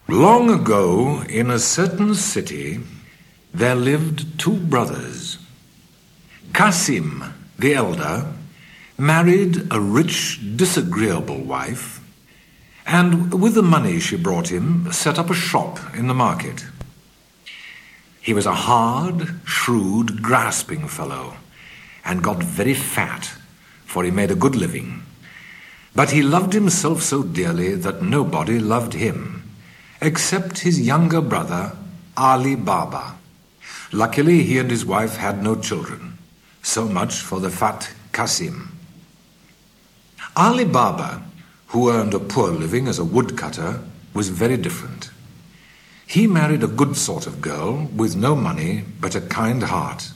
Long ago, in a certain city, there lived two brothers. Qasim, the elder, married a rich, disagreeable wife, and with the money she brought him, set up a shop in the market. He was a hard, shrewd, grasping fellow, and got very fat, for he made a good living. But he loved himself so dearly that nobody loved him, except his younger brother, Ali Baba. Luckily, he and his wife had no children. So much for the fat Qasim. Ali Baba, who earned a poor living as a woodcutter, was very different. He married a good sort of girl with no money but a kind heart.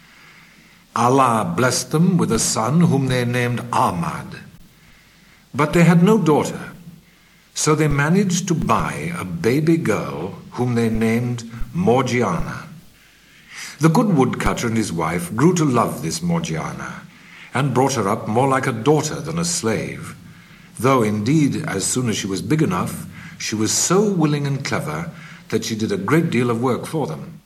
Allah blessed them with a son whom they named Ahmad. But they had no daughter, so they managed to buy a baby girl whom they named Morgiana. The good woodcutter and his wife grew to love this Morgiana and brought her up more like a daughter than a slave, though indeed as soon as she was big enough, she was so willing and clever that she did a great deal of work for them.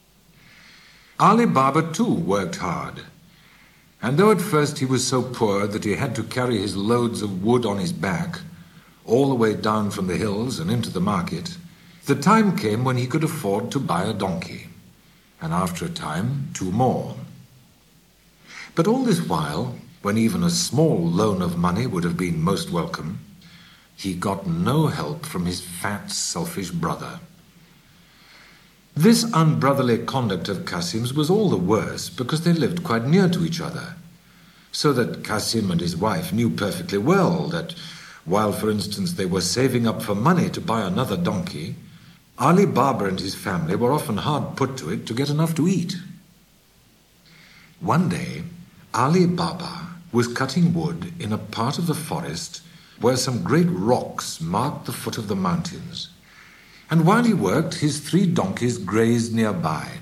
Ali Baba too worked hard, and though at first he was so poor that he had to carry his loads of wood on his back, all the way down from the hills and into the market, the time came when he could afford to buy a donkey, and after a time, two more. But all this while, when even a small loan of money would have been most welcome, he got no help from his fat, selfish brother. This unbrotherly conduct of Qasim's was all the worse because they lived quite near to each other, so that Qasim and his wife knew perfectly well that while, for instance, they were saving up for money to buy another donkey, Ali Baba and his family were often hard put to it to get enough to eat. One day, Ali Baba was cutting wood in a part of the forest where some great rocks marked the foot of the mountains, and while he worked, his 3 donkeys grazed nearby.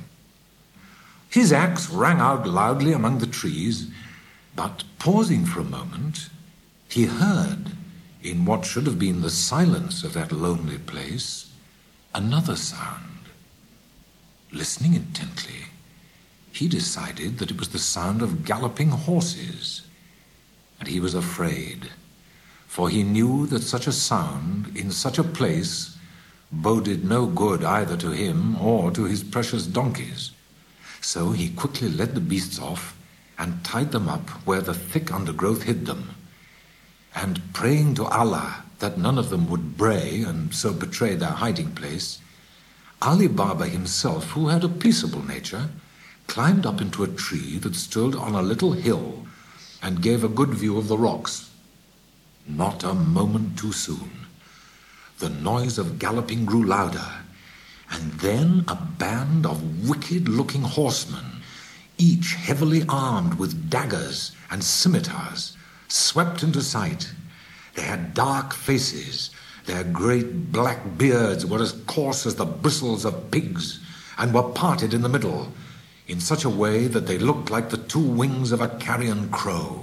His axe rang out loudly among the trees, but pausing for a moment, he heard, in what should have been the silence of that lonely place, another sound. Listening intently, he decided that it was the sound of galloping horses, and he was afraid, for he knew that such a sound in such a place boded no good either to him or to his precious donkeys. So he quickly led the beasts off and tied them up where the thick undergrowth hid them, and praying to Allah that none of them would bray and so betray their hiding place, Ali Baba himself, who had a peaceable nature, climbed up into a tree that stood on a little hill and gave a good view of the rocks. Not a moment too soon. The noise of galloping grew louder, and then a band of wicked-looking horsemen, each heavily armed with daggers and scimitars, swept into sight. They had dark faces. Their great black beards were as coarse as the bristles of pigs and were parted in the middle in such a way that they looked like the 2 wings of a carrion crow.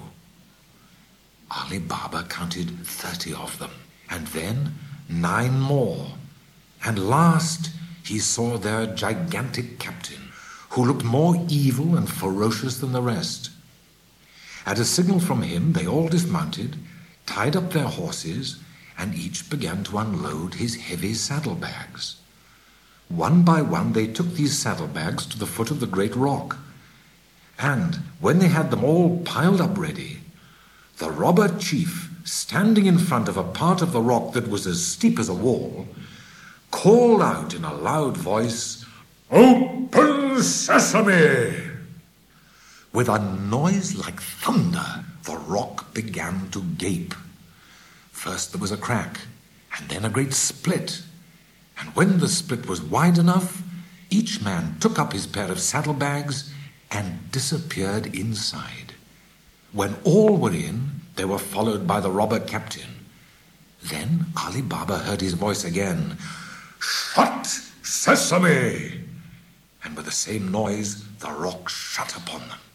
Ali Baba counted 30 of them, and then 9 more, and last he saw their gigantic captain, who looked more evil and ferocious than the rest. At a signal from him, they all dismounted, tied up their horses, and each began to unload his heavy saddlebags. One by one they took these saddlebags to the foot of the great rock, and when they had them all piled up ready, the robber chief, standing in front of a part of the rock that was as steep as a wall, called out in a loud voice, "Open sesame!" With a noise like thunder, the rock began to gape. First there was a crack, and then a great split, and when the split was wide enough, each man took up his pair of saddlebags and disappeared inside. When all were in, they were followed by the robber captain. Then Ali Baba heard his voice again, "Shut sesame!" And with the same noise, the rock shut upon them.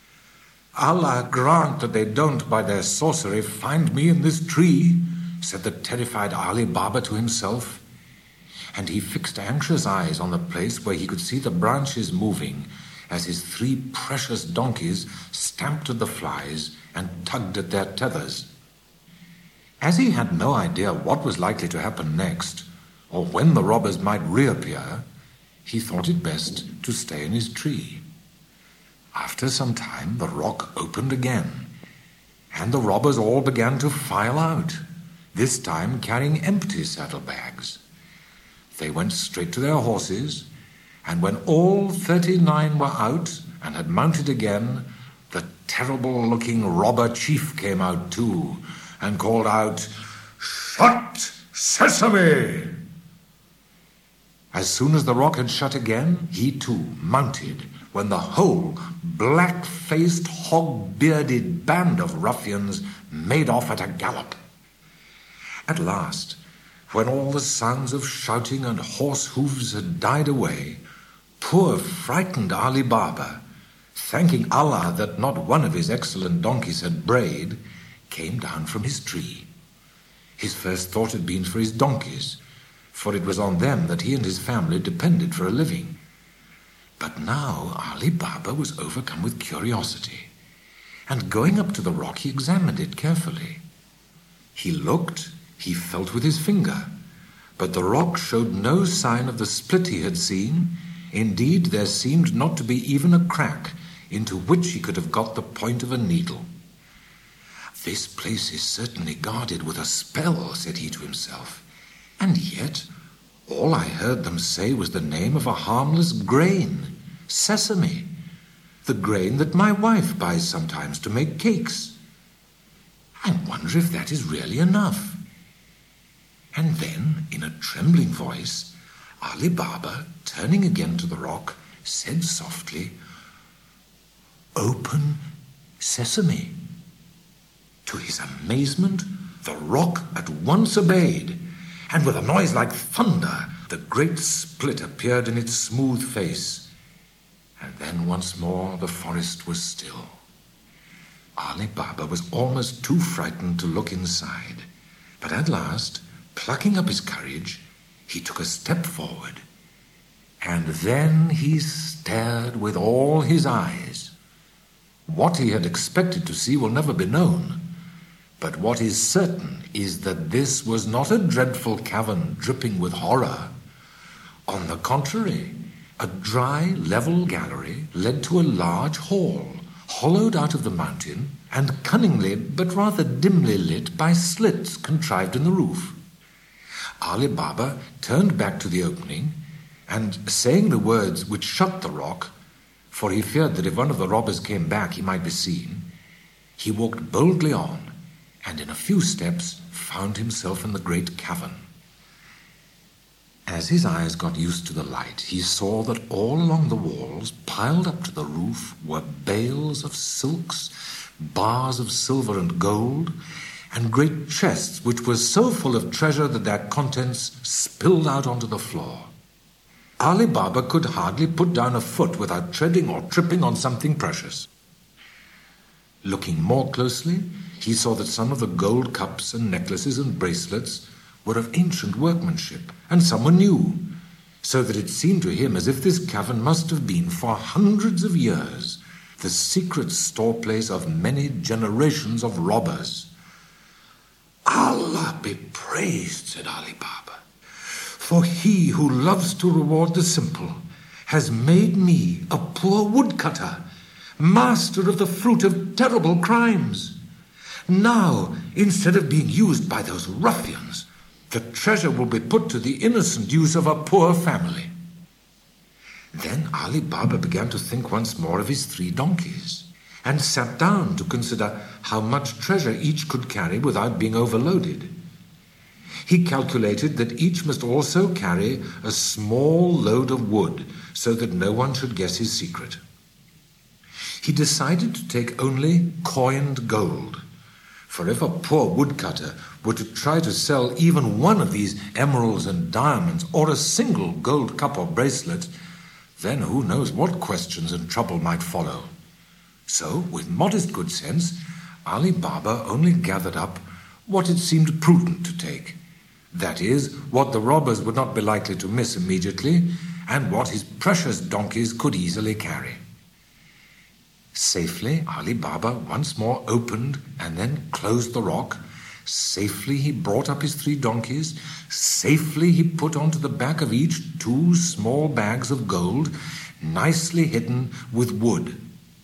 "Allah grant that they don't, by their sorcery, find me in this tree," said the terrified Ali Baba to himself. and he fixed anxious eyes on the place where he could see the branches moving as his 3 precious donkeys stamped at the flies and tugged at their tethers. As he had no idea what was likely to happen next, or when the robbers might reappear, he thought it best to stay in his tree. After some time, the rock opened again, and the robbers all began to file out, this time carrying empty saddlebags. They went straight to their horses, and when all 39 were out and had mounted again, the terrible-looking robber chief came out too, and called out, "Shut, Sesame!" As soon as the rock had shut again, he too mounted, when the whole black-faced, hog-bearded band of ruffians made off at a gallop. At last, when all the sounds of shouting and horse hoofs had died away, poor frightened Ali Baba, thanking Allah that not one of his excellent donkeys had brayed, came down from his tree. His first thought had been for his donkeys, for it was on them that he and his family depended for a living. But now Ali Baba was overcome with curiosity, and going up to the rock he examined it carefully. He looked, he felt with his finger, but the rock showed no sign of the split he had seen. Indeed, there seemed not to be even a crack into which he could have got the point of a needle. "This place is certainly guarded with a spell," said he to himself, "and yet all I heard them say was the name of a harmless grain, sesame, the grain that my wife buys sometimes to make cakes. I wonder if that is really enough." And then, in a trembling voice, Ali Baba, turning again to the rock, said softly, "Open sesame." To his amazement, the rock at once obeyed, and with a noise like thunder, the great split appeared in its smooth face. And then once more the forest was still. Ali Baba was almost too frightened to look inside, but at last, plucking up his courage, he took a step forward, and then he stared with all his eyes. What he had expected to see will never be known, but what is certain is that this was not a dreadful cavern dripping with horror. On the contrary, a dry, level gallery led to a large hall, hollowed out of the mountain and cunningly but rather dimly lit by slits contrived in the roof. Ali Baba turned back to the opening, and saying the words which shut the rock, for he feared that if one of the robbers came back he might be seen, he walked boldly on, and in a few steps found himself in the great cavern. As his eyes got used to the light, he saw that all along the walls, piled up to the roof, were bales of silks, bars of silver and gold, and great chests which were so full of treasure that their contents spilled out onto the floor. Ali Baba could hardly put down a foot without treading or tripping on something precious. Looking more closely, he saw that some of the gold cups and necklaces and bracelets were of ancient workmanship, and some were new, so that it seemed to him as if this cavern must have been for hundreds of years the secret storeplace of many generations of robbers. "Allah be praised," said Ali Baba, "for he who loves to reward the simple has made me a poor woodcutter, master of the fruit of terrible crimes. Now, instead of being used by those ruffians, the treasure will be put to the innocent use of a poor family." Then Ali Baba began to think once more of his 3 donkeys, and sat down to consider how much treasure each could carry without being overloaded. He calculated that each must also carry a small load of wood, so that no one should guess his secret. He decided to take only coined gold, for if a poor woodcutter were to try to sell even one of these emeralds and diamonds, or a single gold cup or bracelet, then who knows what questions and trouble might follow. So, with modest good sense, Ali Baba only gathered up what it seemed prudent to take, That is, what the robbers would not be likely to miss immediately, and what his precious donkeys could easily carry. Safely, Ali Baba once more opened and then closed the rock. Safely he brought up his 3 donkeys. Safely he put onto the back of each 2 small bags of gold, nicely hidden with wood.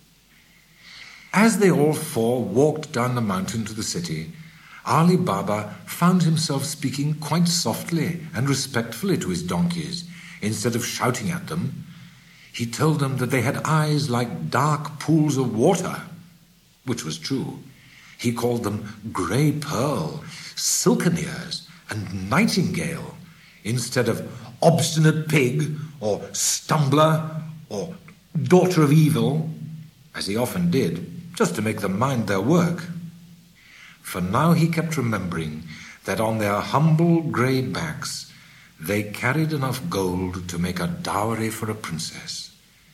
As they all 4 walked down the mountain to the city, Ali Baba found himself speaking quite softly and respectfully to his donkeys. Instead of shouting at them, he told them that they had eyes like dark pools of water, which was true. He called them grey pearl, silken ears, and nightingale, instead of obstinate pig, or stumbler, or daughter of evil, as he often did, just to make them mind their work. For now he kept remembering that on their humble grey backs they carried enough gold to make a dowry for a princess.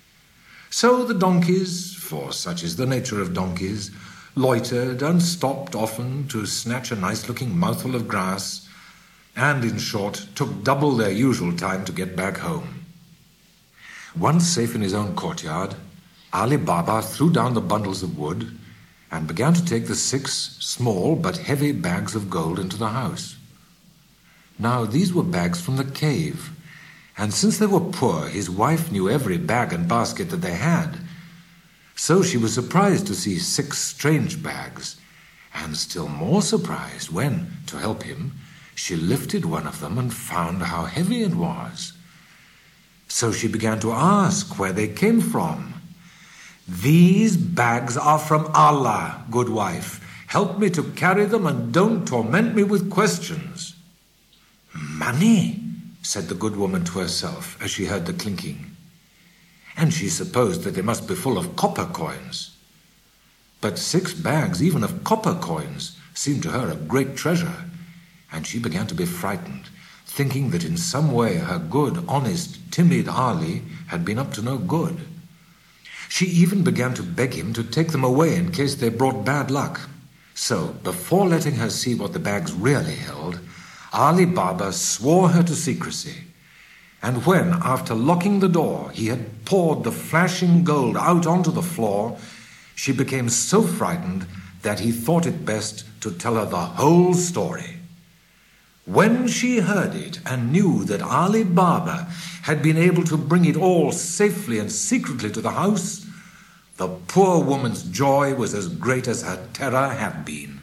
So the donkeys, for such is the nature of donkeys, loitered and stopped often to snatch a nice-looking mouthful of grass, and, in short, took double their usual time to get back home. Once safe in his own courtyard, Ali Baba threw down the bundles of wood and began to take the 6 small but heavy bags of gold into the house. Now these were bags from the cave, and since they were poor, his wife knew every bag and basket that they had. So she was surprised to see 6 strange bags, and still more surprised when, to help him, she lifted one of them and found how heavy it was. So she began to ask where they came from. "These bags are from Allah, good wife. Help me to carry them and don't torment me with questions." "Money," said the good woman to herself as she heard the clinking. And she supposed that they must be full of copper coins. But 6 bags even of copper coins seemed to her a great treasure, and she began to be frightened, thinking that in some way her good, honest, timid Ali had been up to no good. She even began to beg him to take them away in case they brought bad luck. So, before letting her see what the bags really held, Ali Baba swore her to secrecy. And when, after locking the door, he had poured the flashing gold out onto the floor, she became so frightened that he thought it best to tell her the whole story. When she heard it and knew that Ali Baba had been able to bring it all safely and secretly to the house, the poor woman's joy was as great as her terror had been.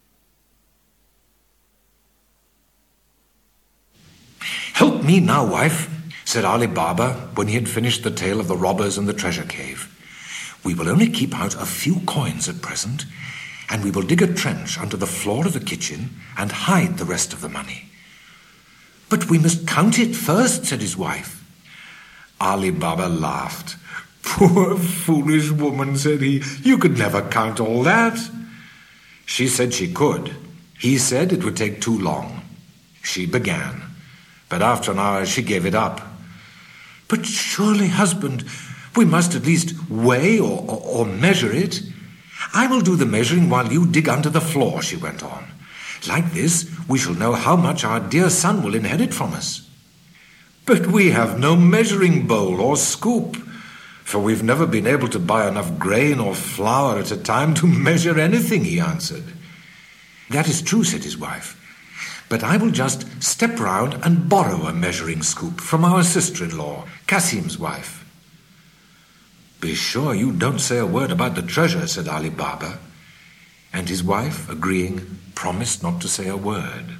"Help me now, wife," said Ali Baba when he had finished the tale of the robbers and the treasure cave. "We will only keep out a few coins at present, and we will dig a trench under the floor of the kitchen and hide the rest of the money." "But we must count it first," said his wife. Ali Baba laughed. "Poor foolish woman," said he, "you could never count all that." She said she could. He said it would take too long. She began, but after an hour she gave it up. "But surely, husband, we must at least weigh or measure it." "I will do the measuring while you dig under the floor," she went on. "Like this, we shall know how much our dear son will inherit from us." "But we have no measuring bowl or scoop, for we've never been able to buy enough grain or flour at a time to measure anything," he answered. "That is true," said his wife, "but I will just step round and borrow a measuring scoop from our sister-in-law, Kasim's wife." "Be sure you don't say a word about the treasure," said Ali Baba, and his wife, agreeing, promised not to say a word.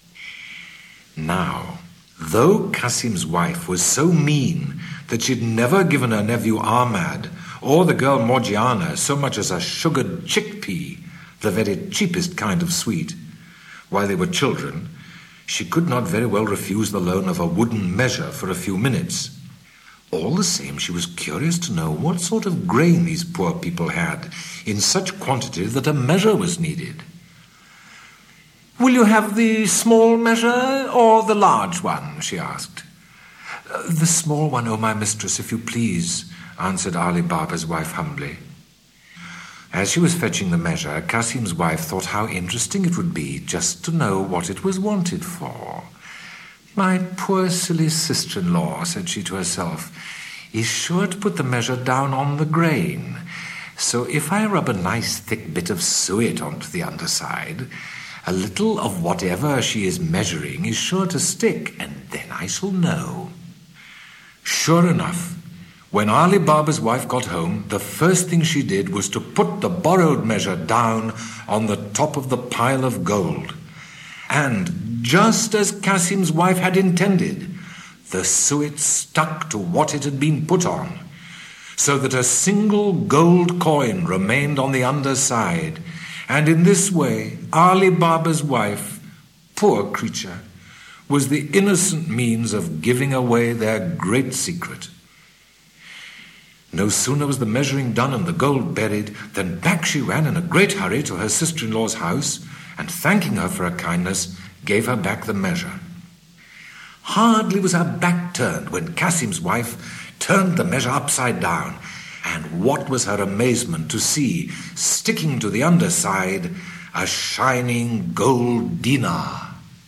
Now, though Kasim's wife was so mean that she'd never given her nephew Ahmad or the girl Morgiana so much as a sugared chickpea, the very cheapest kind of sweet, while they were children, she could not very well refuse the loan of a wooden measure for a few minutes. All the same, she was curious to know what sort of grain these poor people had, in such quantity that a measure was needed. "Will you have the small measure or the large one?" she asked. "The small one, O my mistress, if you please," answered Ali Baba's wife humbly. As she was fetching the measure, Kasim's wife thought how interesting it would be just to know what it was wanted for. "My poor silly sister-in-law," said she to herself, "is sure to put the measure down on the grain. So if I rub a nice thick bit of suet onto the underside, a little of whatever she is measuring is sure to stick, and then I shall know." Sure enough, when Ali Baba's wife got home, the first thing she did was to put the borrowed measure down on the top of the pile of gold. And just as Kasim's wife had intended, the suet stuck to what it had been put on, so that a single gold coin remained on the underside. And in this way, Ali Baba's wife, poor creature, was the innocent means of giving away their great secret. No sooner was the measuring done and the gold buried than back she ran in a great hurry to her sister-in-law's house, and thanking her for her kindness, gave her back the measure. Hardly was her back turned when Kasim's wife turned the measure upside down, and what was her amazement to see, sticking to the underside, a shining gold dinar.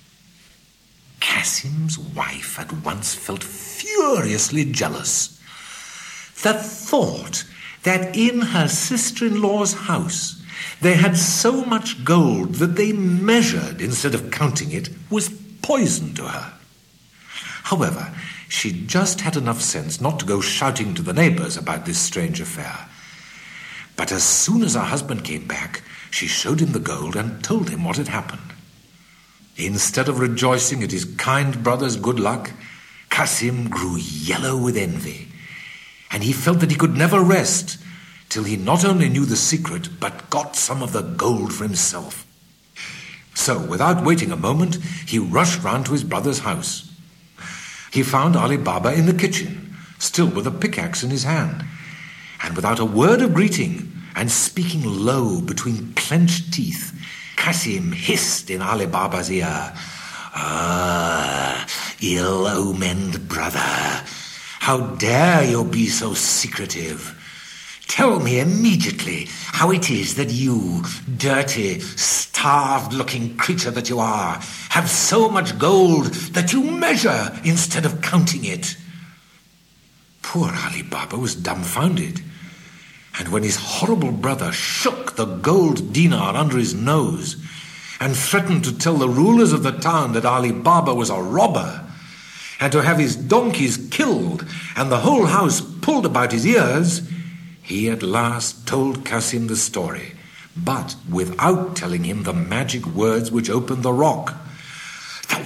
Kasim's wife at once felt furiously jealous. The thought that in her sister-in-law's house they had so much gold that they measured instead of counting it was poison to her. However, she just had enough sense not to go shouting to the neighbors about this strange affair. But as soon as her husband came back, she showed him the gold and told him what had happened. Instead of rejoicing at his kind brother's good luck, Kasim grew yellow with envy, and he felt that he could never rest till he not only knew the secret, but got some of the gold for himself. So, without waiting a moment, he rushed round to his brother's house. He found Ali Baba in the kitchen, still with a pickaxe in his hand, and without a word of greeting, and speaking low between clenched teeth, Kasim hissed in Ali Baba's ear, "Ah, ill-omened brother! How dare you be so secretive? Tell me immediately how it is that you, dirty, starved-looking creature that you are, have so much gold that you measure instead of counting it." Poor Ali Baba was dumbfounded, and when his horrible brother shook the gold dinar under his nose and threatened to tell the rulers of the town that Ali Baba was a robber, and to have his donkeys killed and the whole house pulled about his ears, he at last told Kasim the story, but without telling him the magic words which opened the rock. The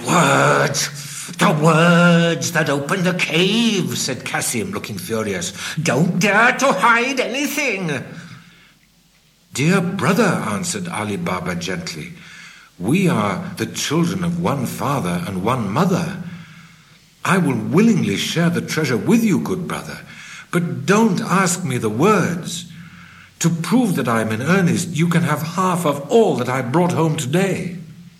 words that opened the cave," said Kasim, looking furious. "Don't dare to hide anything." "Dear brother," answered Ali Baba gently, "we are the children of one father and one mother. I will willingly share the treasure with you, good brother, but don't ask me the words. To prove that I am in earnest, you can have half of all that I brought home today."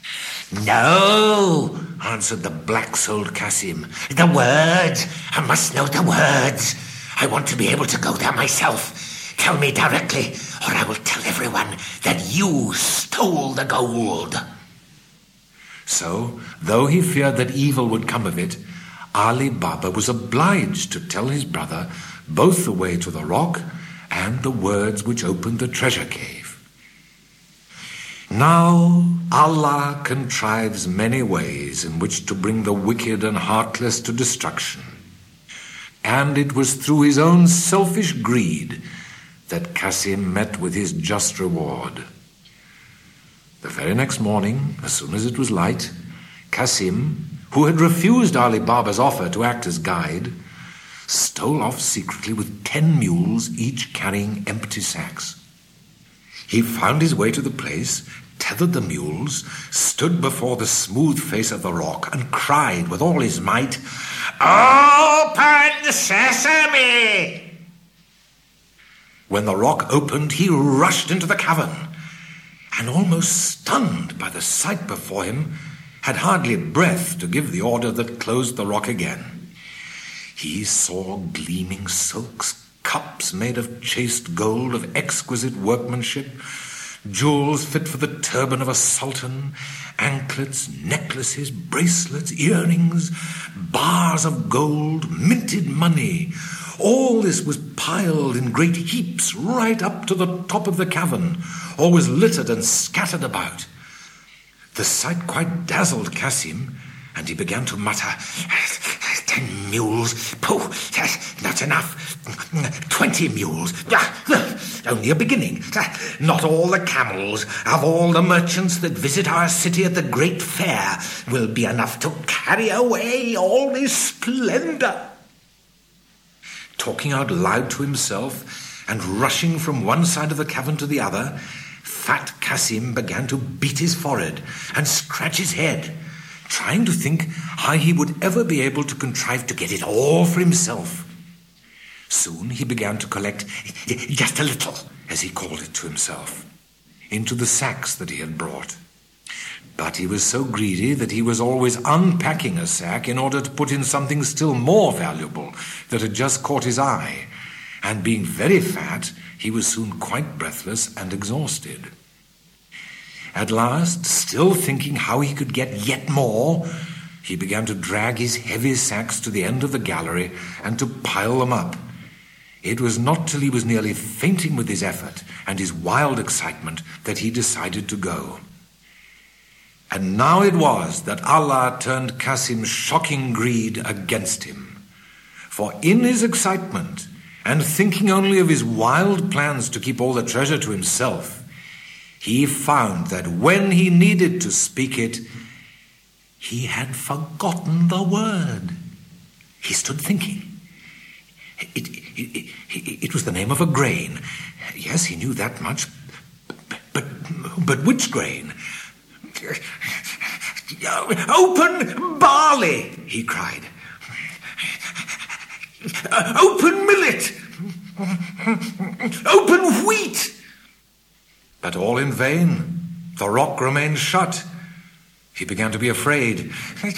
"No," answered the black-souled Kasim. "The words. I must know the words. I want to be able to go there myself. Tell me directly, or I will tell everyone that you stole the gold." So, though he feared that evil would come of it, Ali Baba was obliged to tell his brother both the way to the rock and the words which opened the treasure cave. Now Allah contrives many ways in which to bring the wicked and heartless to destruction, and it was through his own selfish greed that Kasim met with his just reward. The very next morning, as soon as it was light, Kasim, who had refused Ali Baba's offer to act as guide, stole off secretly with 10 mules, each carrying empty sacks. He found his way to the place, tethered the mules, stood before the smooth face of the rock, and cried with all his might, "Open sesame!" When the rock opened, he rushed into the cavern, and almost stunned by the sight before him, had hardly breath to give the order that closed the rock again. He saw gleaming silks, cups made of chased gold of exquisite workmanship, jewels fit for the turban of a sultan, anklets, necklaces, bracelets, earrings, bars of gold, minted money. All this was piled in great heaps right up to the top of the cavern, or was littered and scattered about. The sight quite dazzled Cassim, and he began to mutter, 10 mules, pooh, not enough. 20 mules, only a beginning. Not all the camels of all the merchants that visit our city at the great fair will be enough to carry away all this splendor. Talking out loud to himself and rushing from one side of the cavern to the other, fat Cassim began to beat his forehead and scratch his head, trying to think how he would ever be able to contrive to get it all for himself. Soon he began to collect just a little, as he called it to himself, into the sacks that he had brought. But he was so greedy that he was always unpacking a sack in order to put in something still more valuable that had just caught his eye, and being very fat, he was soon quite breathless and exhausted. At last, still thinking how he could get yet more, he began to drag his heavy sacks to the end of the gallery and to pile them up. It was not till he was nearly fainting with his effort and his wild excitement that he decided to go. And now it was that Allah turned Cassim's shocking greed against him. For in his excitement, and thinking only of his wild plans to keep all the treasure to himself, he found that when he needed to speak it, he had forgotten the word. He stood thinking. It was the name of a grain. Yes, he knew that much. But which grain? Open barley, he cried. Open millet. Open wheat. But all in vain. The rock remained shut. He began to be afraid.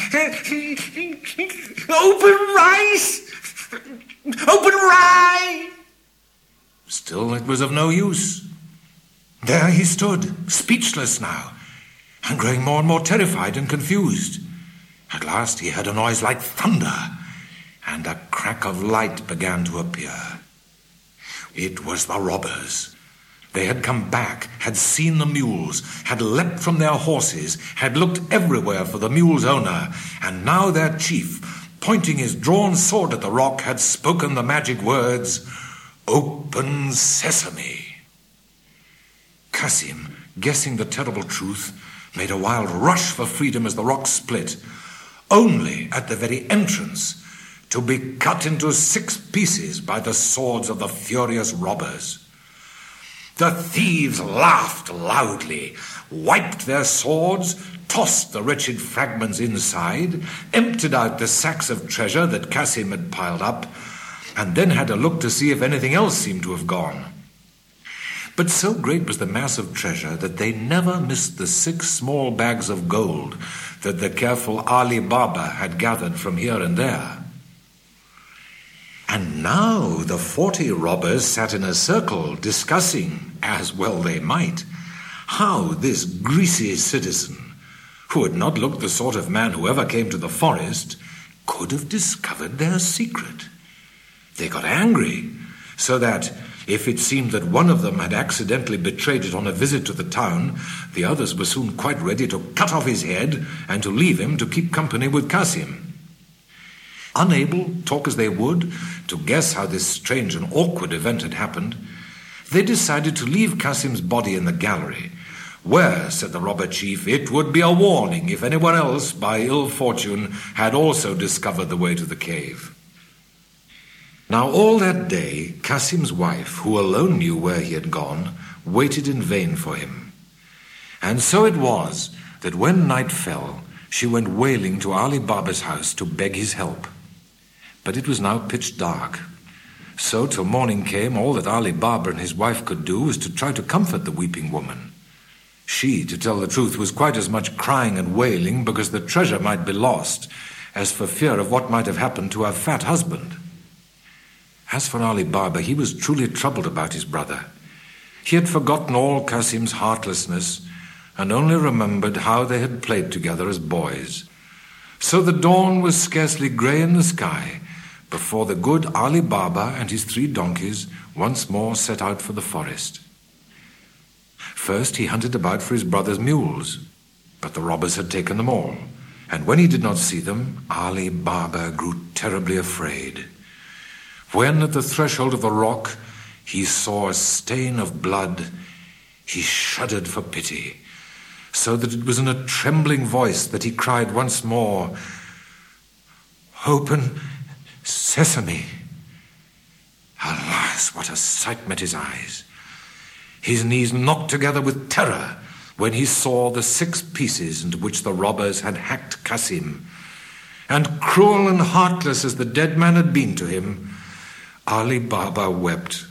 Open rice! Open rye! Still it was of no use. There he stood, speechless now, and growing more and more terrified and confused. At last he heard a noise like thunder, and a crack of light began to appear. It was the robbers. They had come back, had seen the mules, had leapt from their horses, had looked everywhere for the mule's owner, and now their chief, pointing his drawn sword at the rock, had spoken the magic words, "Open sesame." Cassim, guessing the terrible truth, made a wild rush for freedom as the rock split, only at the very entrance to be cut into 6 pieces by the swords of the furious robbers. The thieves laughed loudly, wiped their swords, tossed the wretched fragments inside, emptied out the sacks of treasure that Cassim had piled up, and then had a look to see if anything else seemed to have gone. But so great was the mass of treasure that they never missed the 6 small bags of gold that the careful Ali Baba had gathered from here and there. And now the 40 robbers sat in a circle discussing, as well they might, how this greasy citizen, who had not looked the sort of man who ever came to the forest, could have discovered their secret. They got angry, so that if it seemed that one of them had accidentally betrayed it on a visit to the town, the others were soon quite ready to cut off his head and to leave him to keep company with Cassim. Unable, talk as they would, to guess how this strange and awkward event had happened, they decided to leave Cassim's body in the gallery, where, said the robber chief, it would be a warning if anyone else, by ill fortune, had also discovered the way to the cave. Now all that day, Cassim's wife, who alone knew where he had gone, waited in vain for him. And so it was that when night fell, she went wailing to Ali Baba's house to beg his help. But it was now pitch dark. So till morning came, all that Ali Baba and his wife could do was to try to comfort the weeping woman. She, to tell the truth, was quite as much crying and wailing because the treasure might be lost as for fear of what might have happened to her fat husband. As for Ali Baba, he was truly troubled about his brother. He had forgotten all Qasim's heartlessness and only remembered how they had played together as boys. So the dawn was scarcely grey in the sky before the good Ali Baba and his 3 donkeys once more set out for the forest. First he hunted about for his brother's mules, but the robbers had taken them all, and when he did not see them, Ali Baba grew terribly afraid. When at the threshold of the rock he saw a stain of blood, he shuddered for pity, so that it was in a trembling voice that he cried once more, "Open, Sesame!" Alas, what a sight met his eyes! His knees knocked together with terror when he saw the 6 pieces into which the robbers had hacked Qasim. And cruel and heartless as the dead man had been to him, Ali Baba wept.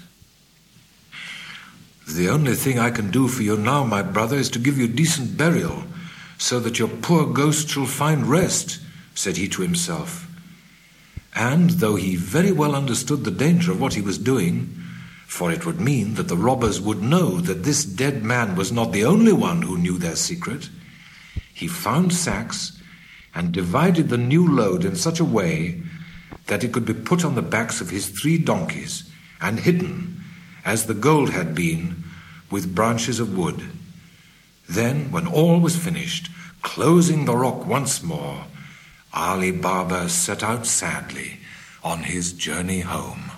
"The only thing I can do for you now, my brother, is to give you decent burial, so that your poor ghost shall find rest," said he to himself. And though he very well understood the danger of what he was doing, for it would mean that the robbers would know that this dead man was not the only one who knew their secret, he found sacks and divided the new load in such a way that it could be put on the backs of his 3 donkeys and hidden, as the gold had been, with branches of wood. Then, when all was finished, closing the rock once more, Ali Baba set out sadly on his journey home.